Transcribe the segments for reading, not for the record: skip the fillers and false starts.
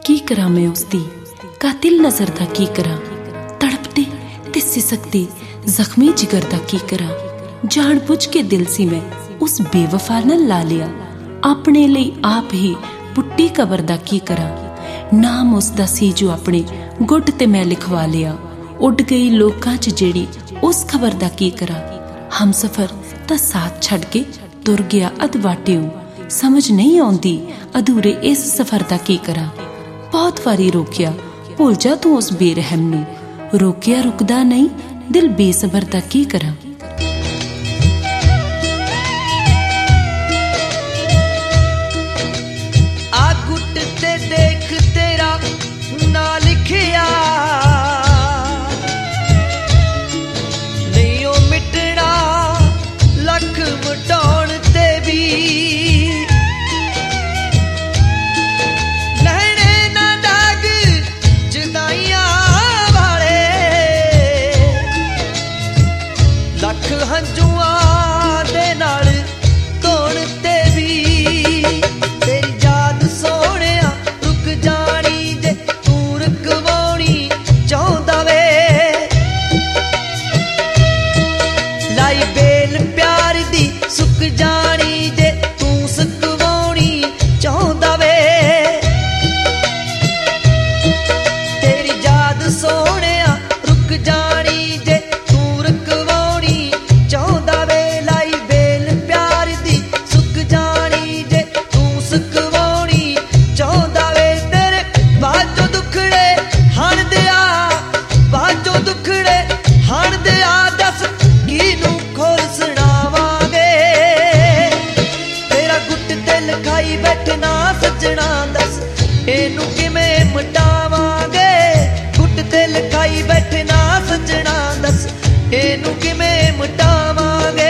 की करा मैं उसदी कातिल नजर दा की करा, तड़पते ते सिसकते जख्मी जिगर दा की करा। जान बुझ के दिल सी मैं उस बेवफा नाल ला लिया, अपने लिए आप ही पुट्टी कबर दा की करा। नाम उसदा सी जो अपने गुट ते मैं लिखवा लिया, उड गई लोकां च जेड़ी उस खबर दा की करा। हम सफर ता साथ छड़ के तुर गया अधवाटियों, समझ नहीं आउंदी अधूरे इस सफर दा की करा। बहुत वारी रोकिया भूल जा तू उस बेरहम नूं, रोकिया रुकदा नहीं दिल बेसबर दा की करा। आ गुट ते देख तेरा ना लिखिया, नहीं ओ मिटना लख मिटाउण ते भी, लहणे ना दाग जुदाइयां वाले, लख हंजुआं दे नाल धोण ते भी। तेरी याद सोहणिया रुक जानी जे तू रुकवाउणी चाहुंदा वे, लाई बेल प्यार दी सुक जानी जे तू सुकवाउणी चाहुंदा वे। तेरी याद सोहणिया रुक जानी जे तू रुकवाउणी चाहुंदा वे, लाई बेल प्यार दी सुक जानी जे तू सुकवाउणी चाहुंदा वे। तेरे बाजो दुखड़े हण दिया, बाजो दुखड़े हण दिया, दस किनू खोल सुणावांगे। तेरा गुट ते लिखाई बैठना सजना, दस इनू किवें मिटावांगे। गुट ते लिखाई बैठना सजना, दस इनू किवें मिटावांगे।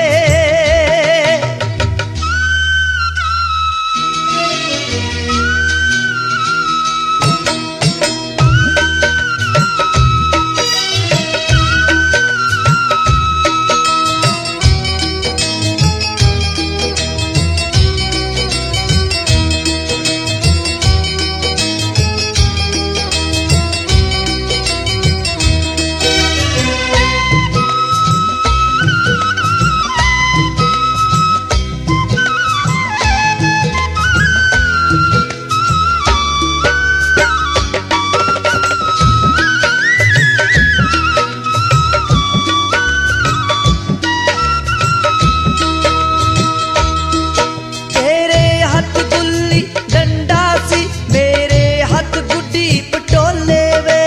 तेरे हथ गुल्ली डंडा सी, मेरे हथ गुड्डी पटोले वे,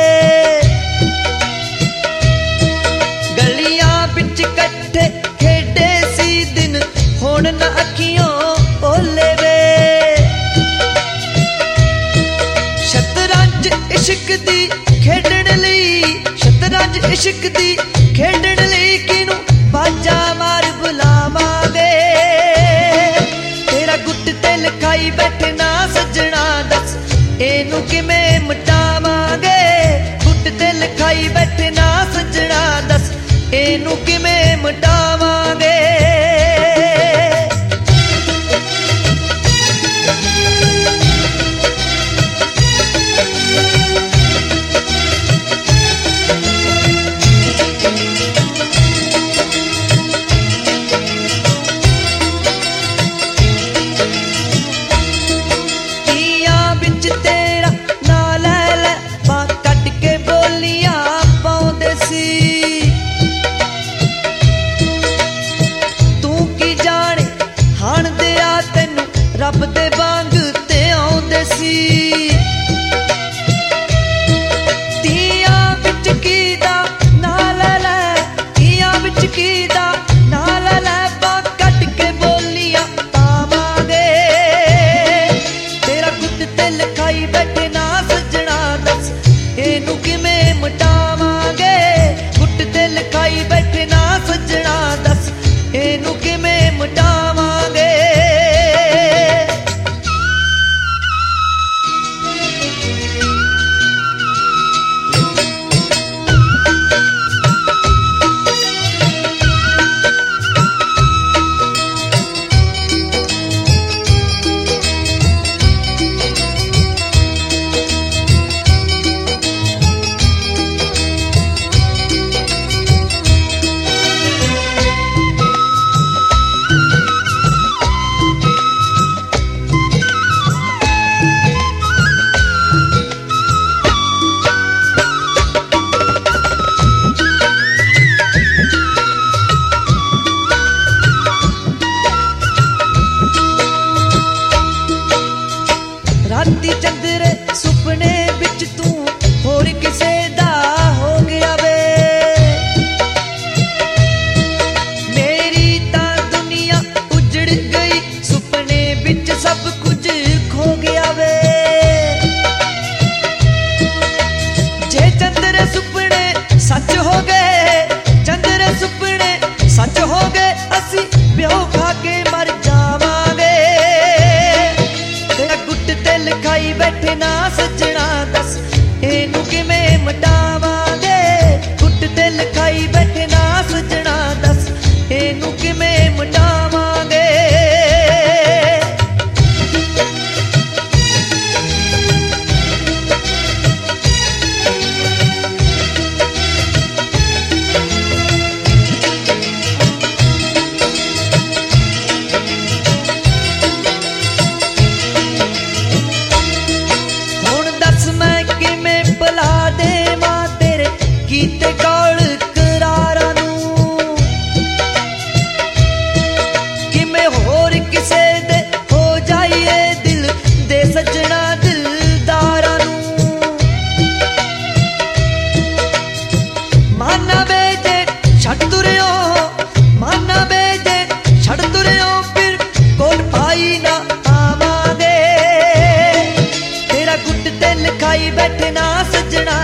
गलियां बिच कट्ठे खेडे सी दिन, हुण ना अखियों ओले वे। शतरंज इश्क दी खेडण लई, शतरंज इश्क दी खेडण लई, किनू बाजा मार बुलावांगे। तेरा गुट ते लिखाई बैठना सजना, दस इनू किवें मिटावांगे। गुट ते लिखाई बैठना सजना, दस इनू किवें मिटावांगे। तीयां बिच तेरा ना लै लै बां कट के बोलियां पाउंदे सी, तू की जाने हण दिया तैनू रब दे वांग ते आउंदे सी। तीयां बिच कीदा ना लै लै, तीयां बिच कीदा ना लै लै, बां कट के बोलियां पावांगे। तेरा गुट ते लिखाई बैठना सजना, दस इनू किवें मिटावांगे। गुट ते लिखाई बैठना सजना, दस इनू किवें मिटावांगे। सजना दस इनू किवें मिटावांगे गुट ते लिखाई बैठे ना सजना दस इनू किवें मिटावांगे कीते कौल करारा नूं कि मैं होर किसे दे हो जाइए दिल दे सजना दिलदारा नूं माना बेजे छड़ तुरियो माना बेजे छड़ तुरियो फिर कोल पाई ना आवांगे तेरा गुट ते लिखाई बैठे ना सजना